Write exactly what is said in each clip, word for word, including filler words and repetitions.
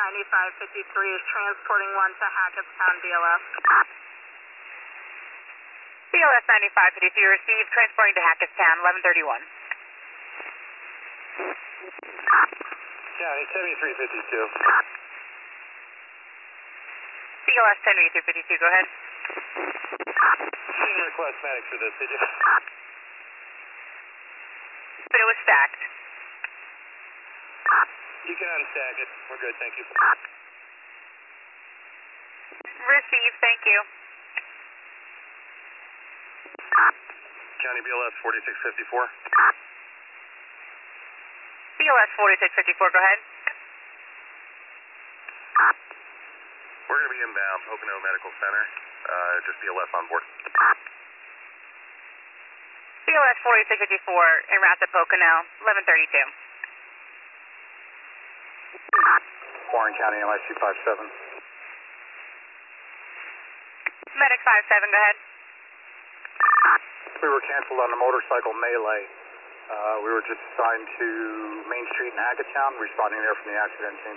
ninety-five fifty-three is transporting one to Hackettstown B L S. B L S ninety-five fifty-three received, transporting to Hackettstown, eleven thirty-one. County seventy-three fifty-two. B L S seventy-three fifty-two, go ahead. You didn't request medic for this, did you? But it was stacked. You can unstack it. We're good, thank you. Received, thank you. County B L S forty-six fifty-four. B L S forty-six fifty-four, go ahead. We're going to be inbound, Pocono Medical Center. Uh, just B L S on board. B L S forty-six fifty-four, en route to Pocono, eleven thirty-two. Warren County M I C five seven. Medic five seven, go ahead. We were canceled on the motorcycle melee. Uh, we were just assigned to Main Street in Hackettstown, responding there from the accident team.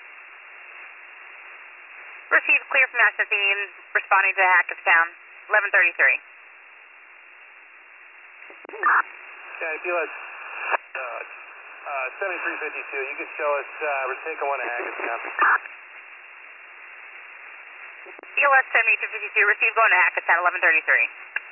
Received, clear from accident scene, responding to Hackettstown, eleven thirty-three. Yeah, B L S uh, uh, seventy-three fifty-two. You can show us, uh, we're taking one to Hackettstown. B L S seventy-three fifty-two, received, going to Hackettstown, eleven thirty-three.